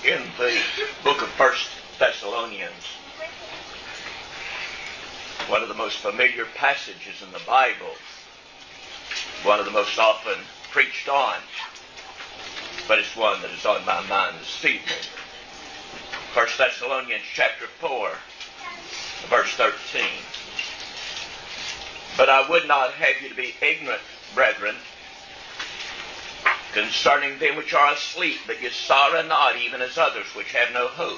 in the book of 1 Thessalonians, one of the most familiar passages in the Bible, one of the most often preached on, but it's one that is on my mind this evening. 1 Thessalonians chapter 4, verse 13. But I would not have you to be ignorant, brethren, concerning them which are asleep, that ye sorrow not, even as others which have no hope.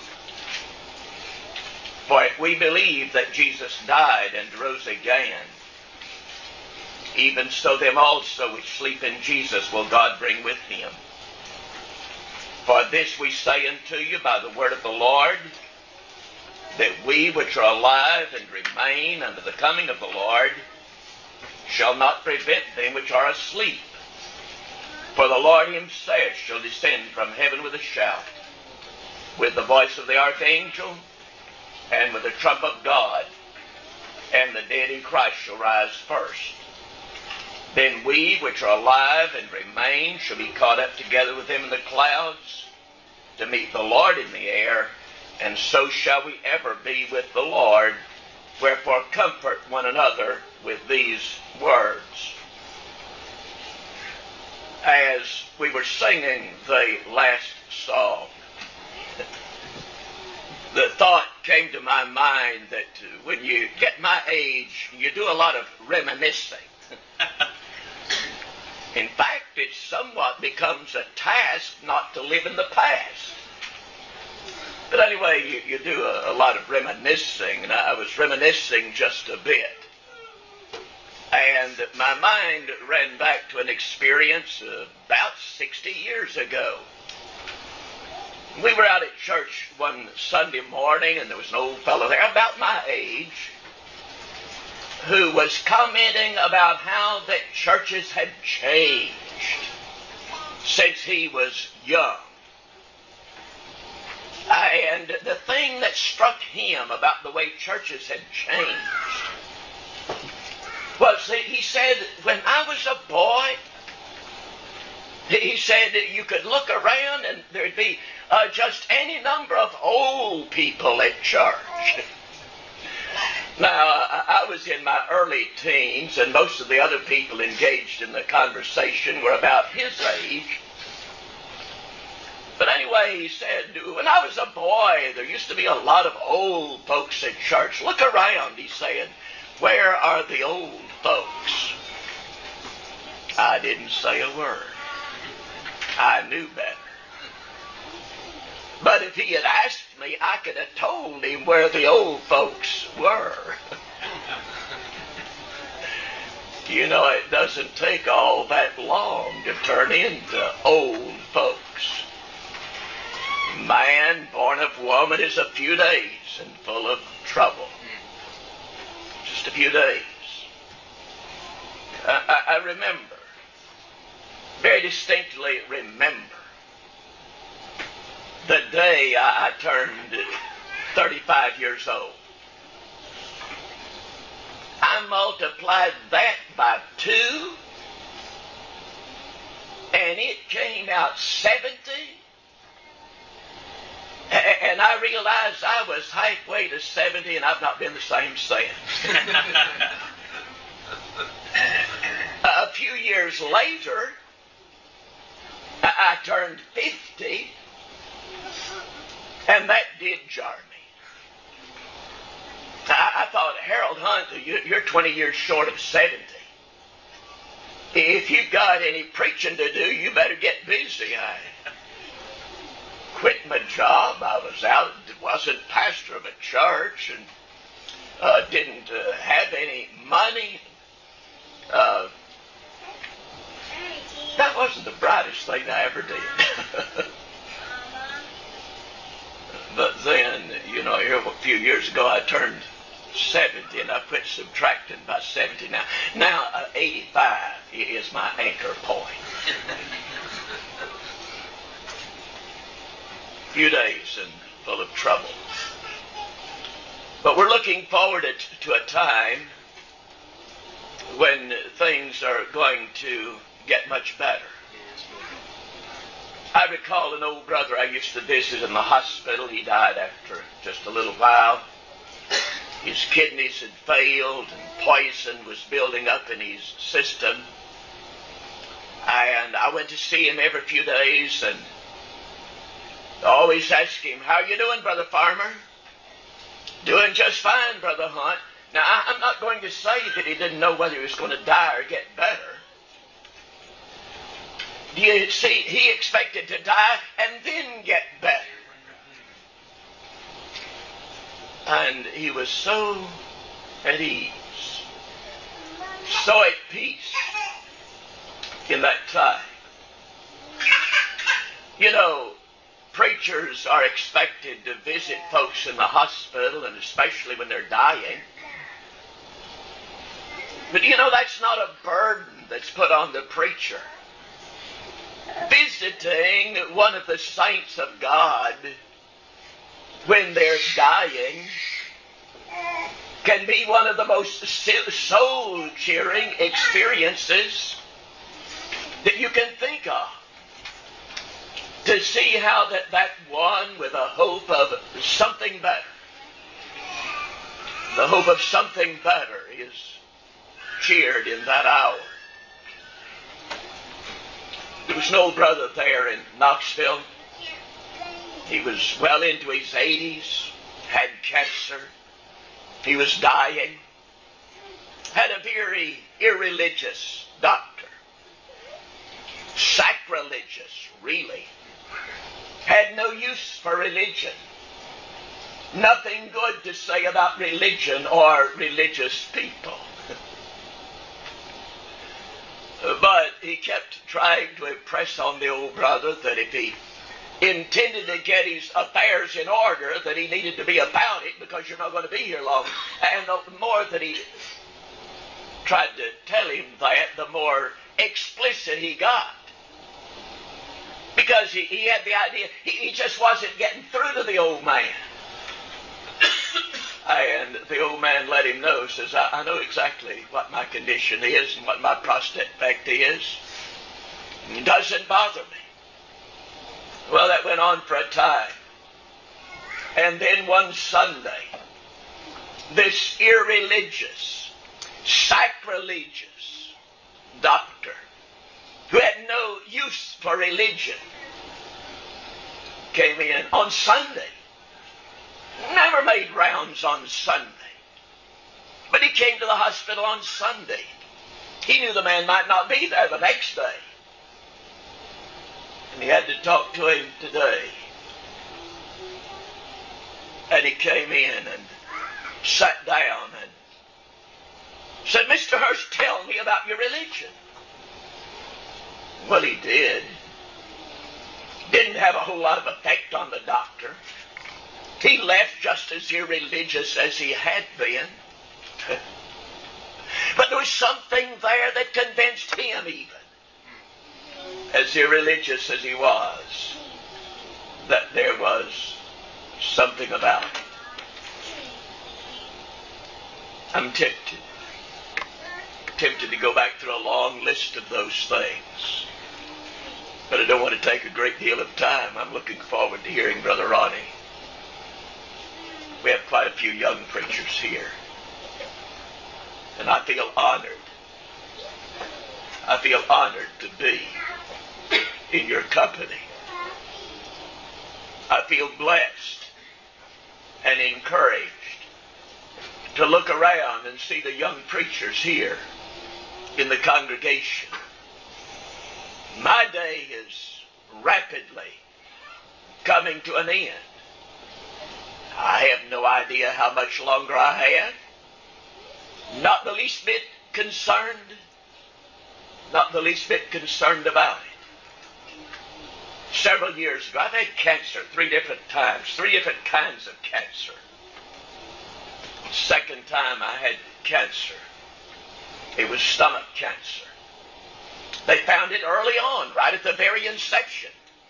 For if we believe that Jesus died and rose again, even so them also which sleep in Jesus will God bring with him. For this we say unto you by the word of the Lord, that we which are alive and remain unto the coming of the Lord shall not prevent them which are asleep. For the Lord himself shall descend from heaven with a shout, with the voice of the archangel, and with the trump of God, and the dead in Christ shall rise first. Then we which are alive and remain shall be caught up together with them in the clouds to meet the Lord in the air, and so shall we ever be with the Lord. Wherefore comfort one another with these words. As we were singing the last song, the thought came to my mind that when you get my age, you do a lot of reminiscing. In fact, it somewhat becomes a task not to live in the past. But anyway, you do a lot of reminiscing, and I was reminiscing just a bit. And my mind ran back to an experience about 60 years ago. We were out at church one Sunday morning, and there was an old fellow there about my age who was commenting about how that churches had changed since he was young. And the thing that struck him about the way churches had changed was that he said, when I was a boy, he said you could look around and there'd be just any number of old people at church. Now, I was in my early teens, and most of the other people engaged in the conversation were about his age. But anyway, he said, when I was a boy, there used to be a lot of old folks at church. Look around, he said. Where are the old folks? I didn't say a word. I knew better. But if he had asked me, I could have told him where the old folks were. You know, it doesn't take all that long to turn into old folks. Man born of woman is a few days and full of trouble. Just a few days. I remember, very distinctly remember, the day I turned 35 years old. I multiplied that by 2, and it came out 70. And I realized I was halfway to 70, and I've not been the same since. A few years later, I turned 50, and that did jar me. I thought, Harold Hunt, you're 20 years short of 70. If you've got any preaching to do, you better get busy. I quit my job. I was out, wasn't pastor of a church, and didn't have any money. That wasn't the brightest thing I ever did. But then, you know, here a few years ago, I turned 70, and I quit subtracting by 70 now. Now, 85 is my anchor point. Few days and full of trouble. But we're looking forward to a time when things are going to get much better. I recall an old brother I used to visit in the hospital. He died after just a little while. His kidneys had failed and poison was building up in his system. And I went to see him every few days and always ask him, "How you doing, Brother Farmer?" "Doing just fine, Brother Hunt." Now, I'm not going to say that he didn't know whether he was going to die or get better. Do you see, he expected to die and then get better. And he was so at ease, so at peace in that time. You know, preachers are expected to visit folks in the hospital, and especially when they're dying. But you know, that's not a burden that's put on the preacher. Visiting one of the saints of God when they're dying can be one of the most soul-cheering experiences that you can think of. To see how that one with a hope of something better, the hope of something better is cheered in that hour. There was an old brother there in Knoxville. He was well into his 80s, had cancer. He was dying. Had a very irreligious doctor. Sacrilegious, really. Had no use for religion. Nothing good to say about religion or religious people. But he kept trying to impress on the old brother that if he intended to get his affairs in order, that he needed to be about it because you're not going to be here long. And the more that he tried to tell him that, the more explicit he got. Because he had the idea, he just wasn't getting through to the old man. And the old man let him know, says, I know exactly what my condition is and what my prospect is. It doesn't bother me. Well, that went on for a time. And then one Sunday, this irreligious, sacrilegious doctor who had no use for religion came in on Sunday. Never made rounds on Sunday. But he came to the hospital on Sunday. He knew the man might not be there the next day. And he had to talk to him today. And he came in and sat down and said, "Mr. Hurst, tell me about your religion." Well, he did. Didn't have a whole lot of effect on the doctor. He left just as irreligious as he had been. But there was something there that convinced him, even as irreligious as he was, that there was something about it. I'm tempted to go back through a long list of those things. But I don't want to take a great deal of time. I'm looking forward to hearing Brother Ronnie. We have quite a few young preachers here. And I feel honored. I feel honored to be in your company. I feel blessed and encouraged to look around and see the young preachers here in the congregation. My day is rapidly coming to an end. I have no idea how much longer I have. Not the least bit concerned. Not the least bit concerned about it. Several years ago, I've had cancer 3 different times. 3 different kinds of cancer. Second time I had cancer, it was stomach cancer. They found it early on, right at the very inception.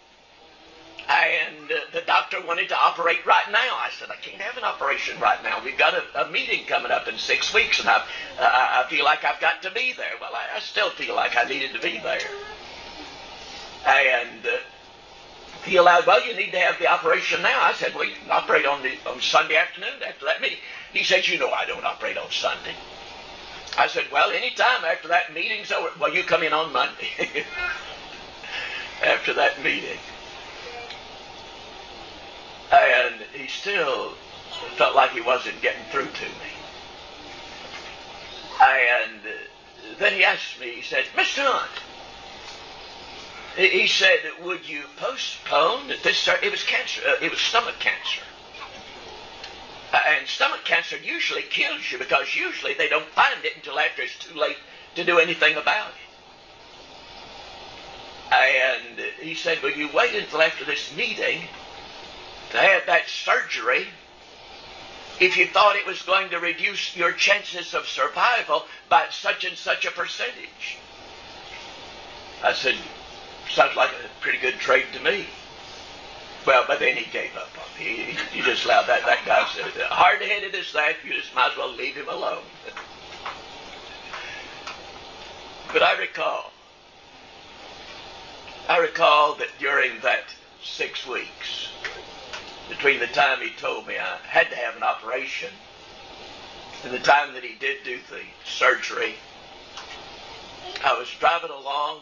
And the doctor wanted to operate right now. I said, I can't have an operation right now. We've got a meeting coming up in 6 weeks, and I feel like I've got to be there. Well, I still feel like I needed to be there. And he allowed, well, you need to have the operation now. I said, well, you can operate on Sunday afternoon after that meeting. He said, you know I don't operate on Sunday. I said, well, any time after that meeting's over. Well, you come in on Monday after that meeting. And he still felt like he wasn't getting through to me. And then he asked me, he said, Mr. Hunt, he said, would you postpone this? It was cancer. It was stomach cancer. And stomach cancer usually kills you because usually they don't find it until after it's too late to do anything about it. And he said, will you wait until after this meeting to have that surgery if you thought it was going to reduce your chances of survival by such and such a percentage? I said, sounds like a pretty good trade to me. Well, but then he gave up on me. He just allowed that guy said, hard-headed as that, you just might as well leave him alone. But I recall that during that 6 weeks, between the time he told me I had to have an operation and the time that he did do the surgery, I was driving along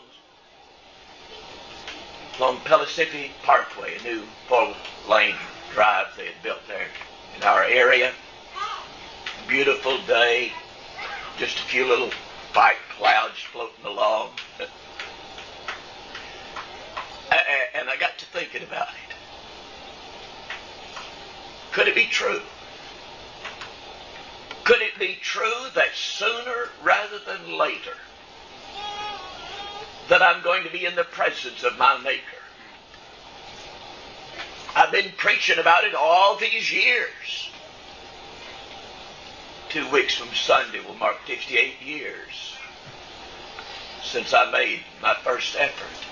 Pellissippi Parkway, a new 4-lane drive they had built there in our area. Beautiful day, just a few little white clouds floating along. And I got to thinking about it. Could it be true? Could it be true that sooner rather than later that I'm going to be in the presence of my Maker? I've been preaching about it all these years. 2 weeks from Sunday will mark 58 years since I made my first effort.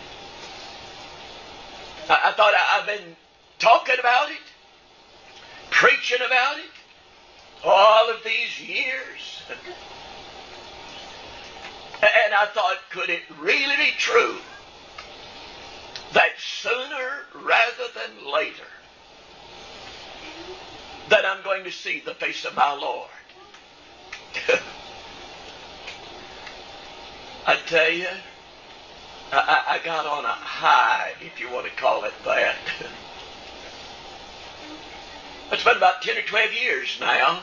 I thought I've been talking about it, preaching about it, all of these years. And I thought, could it really be true that sooner rather than later that I'm going to see the face of my Lord? I tell you, I got on a high, if you want to call it that. It's been about 10 or 12 years now.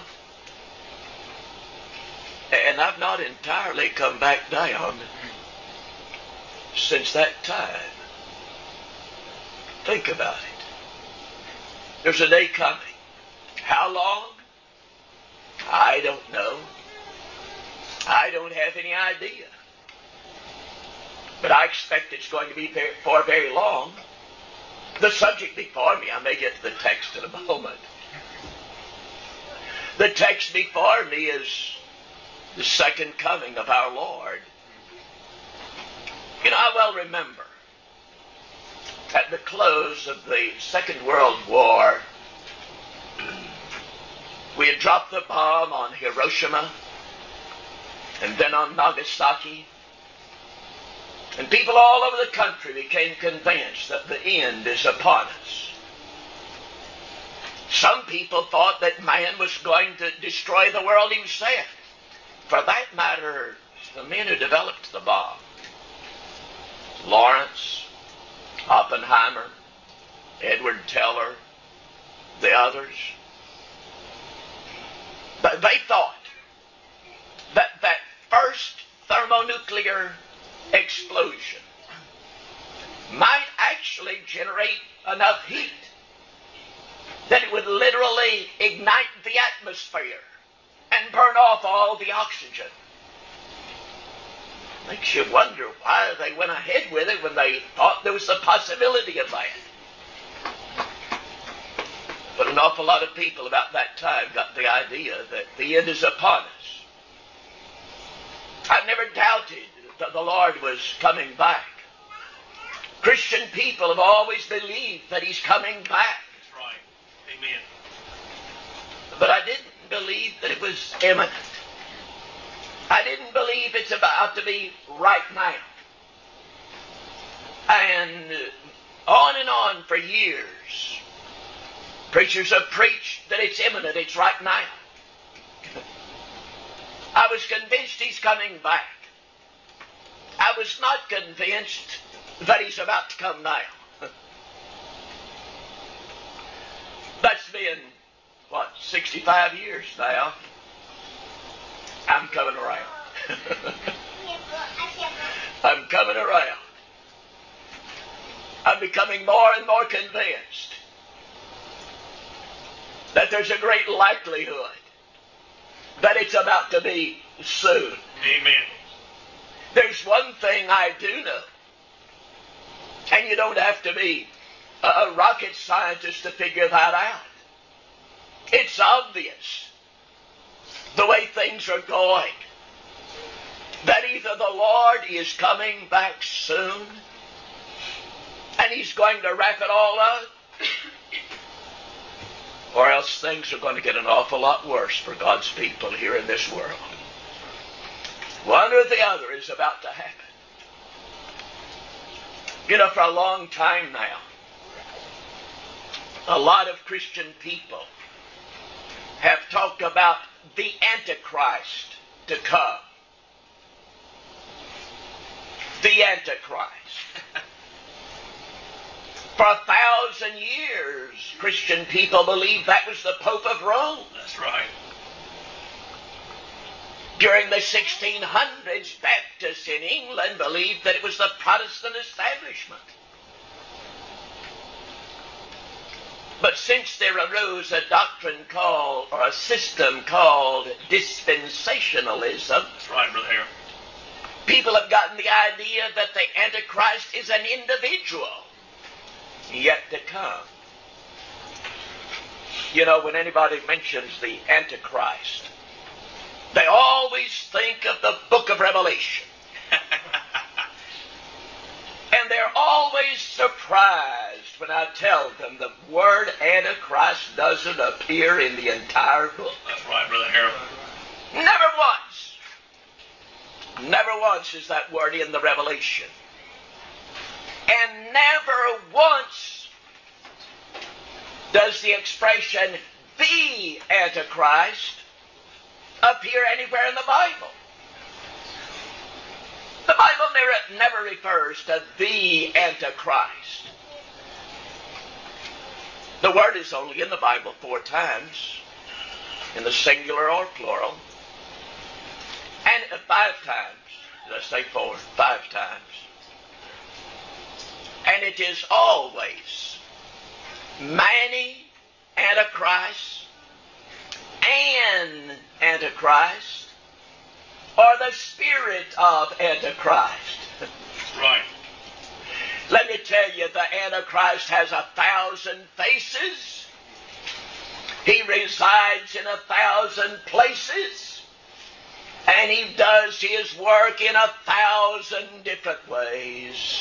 And I've not entirely come back down since that time. Think about it. There's a day coming. How long? I don't know. I don't have any idea. But I expect it's going to be for very long. The subject before me, I may get to the text in a moment. The text before me is the second coming of our Lord. You know, I well remember at the close of the Second World War, we had dropped the bomb on Hiroshima and then on Nagasaki. And people all over the country became convinced that the end is upon us. Some people thought that man was going to destroy the world himself. For that matter, the men who developed the bomb, Lawrence, Oppenheimer, Edward Teller, the others, but they thought that that first thermonuclear explosion might actually generate enough heat that it would literally ignite the atmosphere and burn off all the oxygen. Makes you wonder why they went ahead with it when they thought there was a possibility of that. But an awful lot of people about that time got the idea that the end is upon us. I've never doubted that the Lord was coming back. Christian people have always believed that He's coming back. That's right. Amen. But I didn't believe that it was imminent. I didn't believe it's about to be right now. And On and on for years. Preachers have preached that it's imminent, it's right now. I was convinced he's coming back. I was not convinced that he's about to come now. That's been, 65 years now. I'm coming around. I'm coming around. I'm becoming more and more convinced that there's a great likelihood that it's about to be soon. Amen. There's one thing I do know, and you don't have to be a rocket scientist to figure that out. It's obvious, the way things are going, that either the Lord is coming back soon, and he's going to wrap it all up, or else things are going to get an awful lot worse for God's people here in this world. One or the other is about to happen. You know, for a long time now, a lot of Christian people have talked about the Antichrist to come. The Antichrist. For 1,000 years, Christian people believed that was the Pope of Rome. That's right. During the 1600s, Baptists in England believed that it was the Protestant establishment. But since there arose a doctrine called, or a system called dispensationalism, That's right, Brother Harold. people have gotten the idea that the Antichrist is an individual yet to come. You know, when anybody mentions the Antichrist, they always think of the book of Revelation. And they're always surprised when I tell them the word Antichrist doesn't appear in the entire book. That's right, Brother Harold. Never once. Never once is that word in the Revelation. And never once does the expression, the Antichrist, appear anywhere in the Bible. The Bible never refers to the Antichrist. The word is only in the Bible 4 times, in the singular or plural, and 5 times. Did I say 4? 5 times. And it is always many Antichrist, an Antichrist, or the spirit of Antichrist. That's right. Let me tell you, the Antichrist has 1,000 faces. He resides in 1,000 places. And he does his work in 1,000 different ways.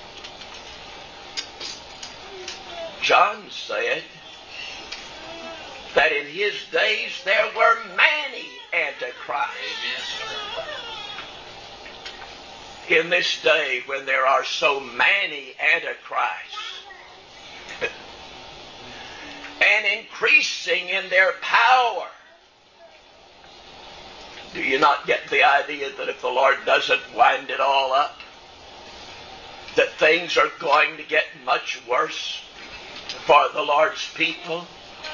John said that in his days there were many Antichrists. In this day, when there are so many Antichrists and increasing in their power, do you not get the idea that if the Lord doesn't wind it all up, that things are going to get much worse for the Lord's people?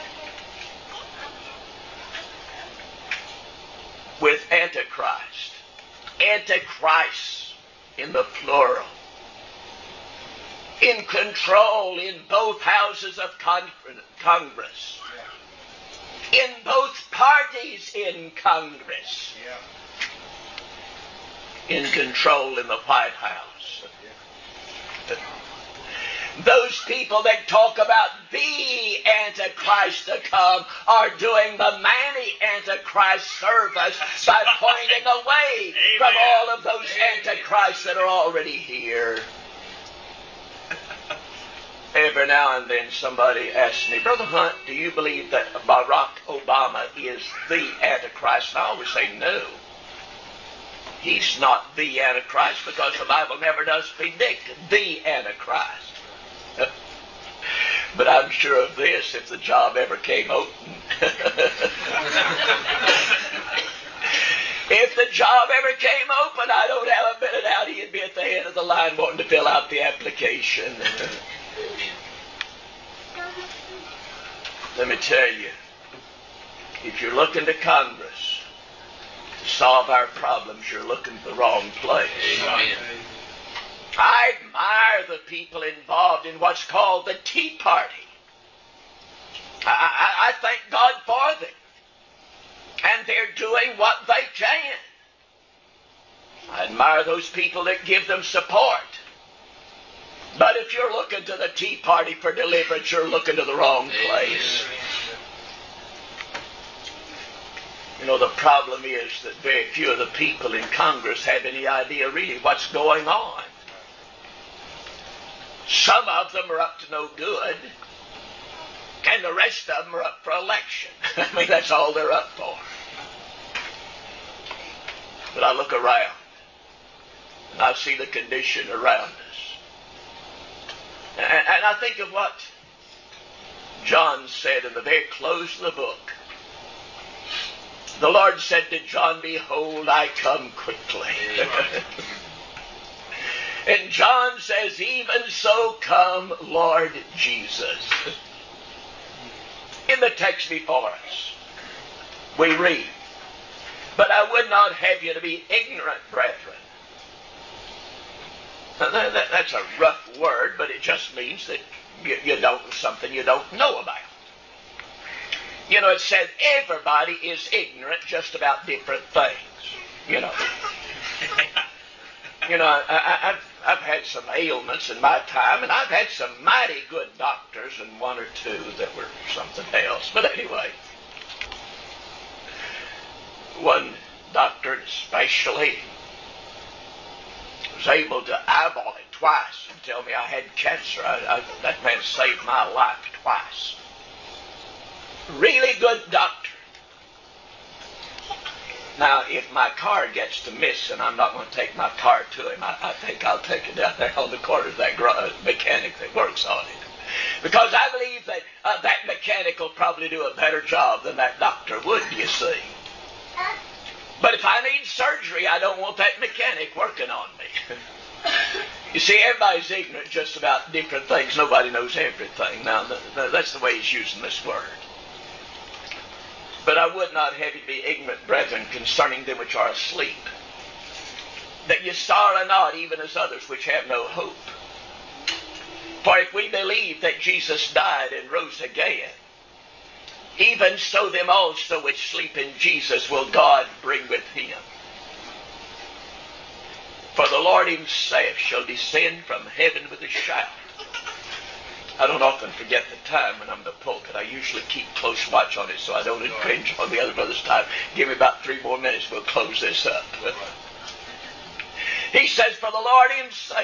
With Antichrist. Antichrists in the plural. In control in both houses of Congress. In both parties in Congress. In control in the White House. Those people that talk about the Antichrist to come are doing the many Antichrist service by pointing away from all of those Antichrists that are already here. Every now and then somebody asks me, Brother Hunt, do you believe that Barack Obama is the Antichrist? And I always say no. He's not the Antichrist because the Bible never does predict the Antichrist. But I'm sure of this, if the job ever came open. If the job ever came open, I don't have a minute out. He'd be at the head of the line wanting to fill out the application. Let me tell you, if you're looking to Congress to solve our problems, you're looking for the wrong place. Amen. I admire the people involved in what's called the Tea Party. I thank God for them. And they're doing what they can. I admire those people that give them support. But if you're looking to the Tea Party for deliverance, you're looking to the wrong place. You know, the problem is that very few of the people in Congress have any idea really what's going on. Some of them are up to no good, and the rest of them are up for election. I mean, that's all they're up for. But I look around, and I see the condition around us. And I think of what John said in the very close of the book. The Lord said to John, "Behold, I come quickly." And John says, "Even so come, Lord Jesus." In the text before us, we read, "But I would not have you to be ignorant, brethren." Now, that's a rough word, but it just means that you don't something you don't know about. You know, it says everybody is ignorant just about different things. You know. You know, I've had some ailments in my time, and I've had some mighty good doctors and one or two that were something else. But anyway, one doctor especially was able to eyeball it twice and tell me I had cancer. That man saved my life twice. Really good doctor. Now, if my car gets to miss and I'm not going to take my car to him, I think I'll take it down there on the corner of that mechanic that works on it. Because I believe that that mechanic will probably do a better job than that doctor would, you see. But if I need surgery, I don't want that mechanic working on me. You see, everybody's ignorant just about different things. Nobody knows everything. Now, that's the way he's using this word. But I would not have you be ignorant, brethren, concerning them which are asleep, that ye sorrow not, even as others which have no hope. For if we believe that Jesus died and rose again, even so them also which sleep in Jesus will God bring with him. For the Lord himself shall descend from heaven with a shout. I don't often forget the time when I'm in the pulpit. I usually keep close watch on it so I don't infringe on the other brother's time. Give me about 3 more minutes, we'll close this up. He says, for the Lord himself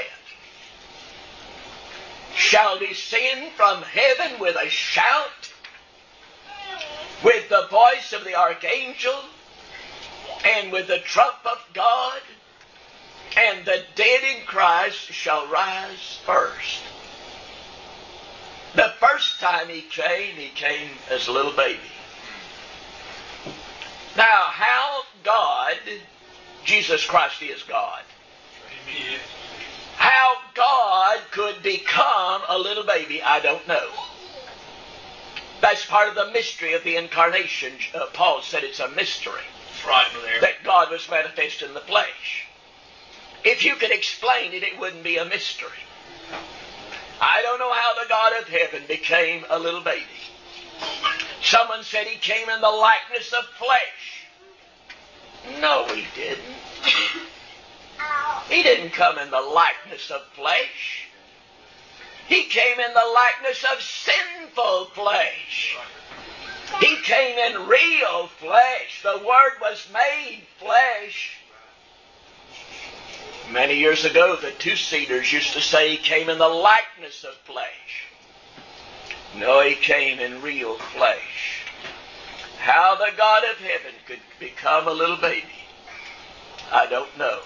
shall descend from heaven with a shout, with the voice of the archangel, and with the trump of God, and the dead in Christ shall rise first. The first time he came as a little baby. Now, how God, Jesus Christ is God. Amen. How God could become a little baby, I don't know. That's part of the mystery of the incarnation. Paul said it's a mystery. That's right, Brother Harold. That God was manifest in the flesh. If you could explain it, it wouldn't be a mystery. I don't know how the God of heaven became a little baby. Someone said he came in the likeness of flesh. No, he didn't. He didn't come in the likeness of flesh. He came in the likeness of sinful flesh. He came in real flesh. The Word was made flesh. Many years ago, the two-seaters used to say he came in the likeness of flesh. No, he came in real flesh. How the God of heaven could become a little baby, I don't know.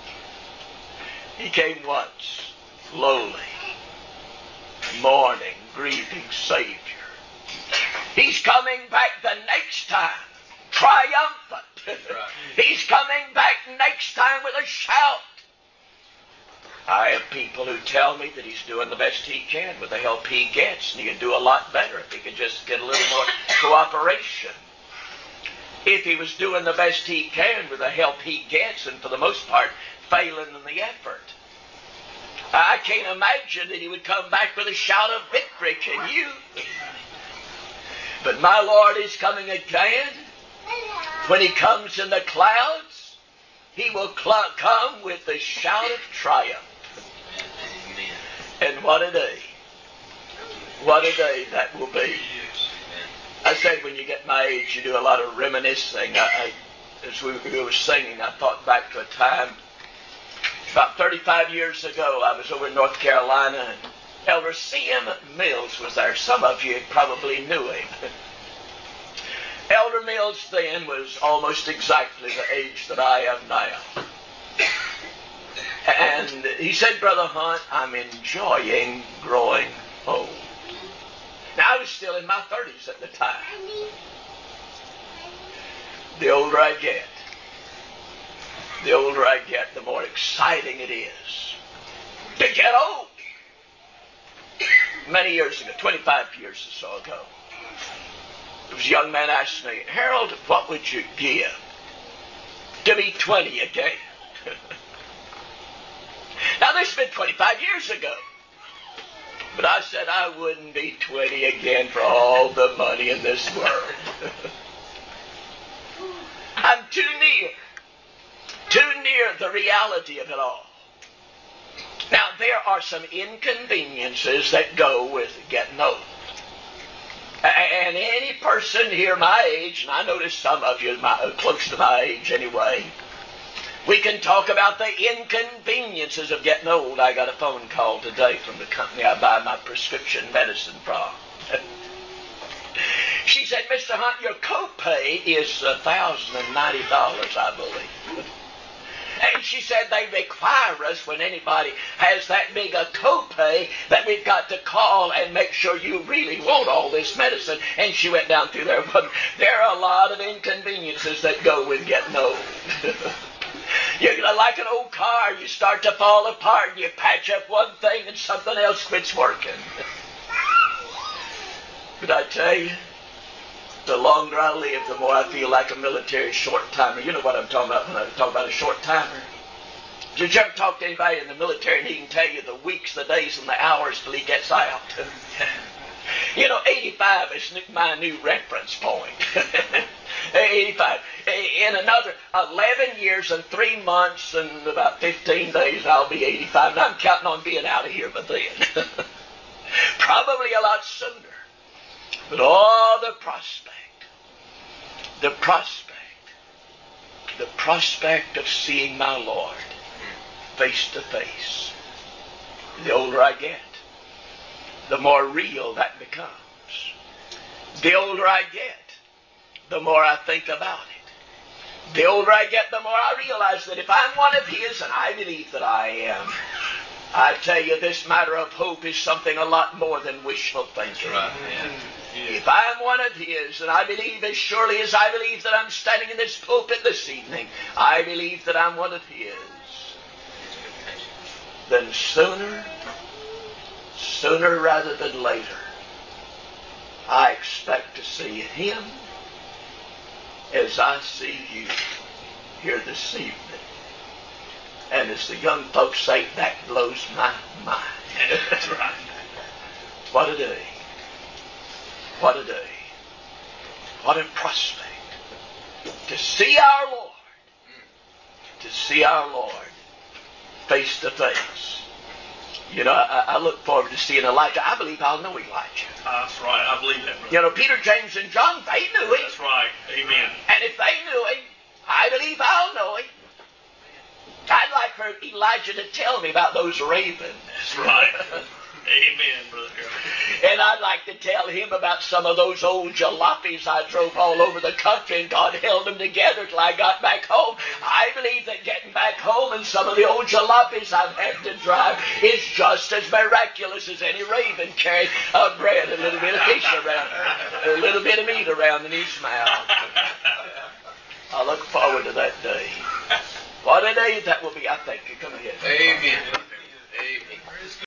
He came once, lowly, mourning, grieving Savior. He's coming back the next time, triumphant. Right. He's coming back next time with a shout. I have people who tell me that he's doing the best he can with the help he gets, and he could do a lot better if he could just get a little more cooperation. If he was doing the best he can with the help he gets, and for the most part, failing in the effort, I can't imagine that he would come back with a shout of victory, can you? But my Lord is coming again. When he comes in the clouds, he will come with the shout of triumph. And what a day. What a day that will be. I said when you get my age, you do a lot of reminiscing. As we were singing, I thought back to a time about 35 years ago. I was over in North Carolina, and Elder C.M. Mills was there. Some of you probably knew him. Elder Mills then was almost exactly the age that I am now. And he said, Brother Hunt, I'm enjoying growing old. Now, I was still in my 30s at the time. The older I get, the more exciting it is to get old. Many years ago, 25 years or so ago, there was a young man asked me, Harold, what would you give to be 20 again? Now, this has been 25 years ago. But I said I wouldn't be 20 again for all the money in this world. I'm too near the reality of it all. Now, there are some inconveniences that go with getting old. And any person here my age, and I notice some of you close to my age anyway, we can talk about the inconveniences of getting old. I got a phone call today from the company I buy my prescription medicine from. She said, Mr. Hunt, your copay is $1,090, I believe. And she said they require us, when anybody has that big a copay, that we've got to call and make sure you really want all this medicine. And she went down through there. But there are a lot of inconveniences that go with getting old. You're like an old car. You start to fall apart. You patch up one thing and something else quits working. But I tell you, the longer I live, the more I feel like a military short-timer. You know what I'm talking about when I talk about a short-timer. Did you ever talk to anybody in the military and he can tell you the weeks, the days, and the hours till he gets out? You know, 85 is my new reference point. 85. In another 11 years and 3 months and about 15 days, I'll be 85. And I'm counting on being out of here by then. Probably a lot sooner. But the prospect of seeing my Lord face to face. The older I get, the more real that becomes. The older I get, the more I think about it. The older I get, the more I realize that if I'm one of His, and I believe that I am, I tell you, this matter of hope is something a lot more than wishful thinking. Right. Yeah. If I'm one of His, and I believe as surely as I believe that I'm standing in this pulpit this evening, I believe that I'm one of His, then sooner rather than later, I expect to see Him as I see you here this evening. And as the young folks say, that blows my mind. That's right. What a day. What a day. What a prospect. To see our Lord. To see our Lord face to face. You know, I look forward to seeing Elijah. I believe I'll know Elijah. That's right. I believe that, brother. You know, Peter, James, and John, they knew him. That's right. Amen. And if they knew him, I believe I'll know him. I'd like for Elijah to tell me about those ravens. That's right. Amen, Brother Harold. And I'd like to tell him about some of those old jalopies I drove all over the country, and God held them together till I got back home. I believe that getting back home and some of the old jalopies I've had to drive is just as miraculous as any raven carrying bread, a little bit of fish around, a little bit of meat around in his mouth. I look forward to that day. What a day that will be, I think. Come ahead. Amen.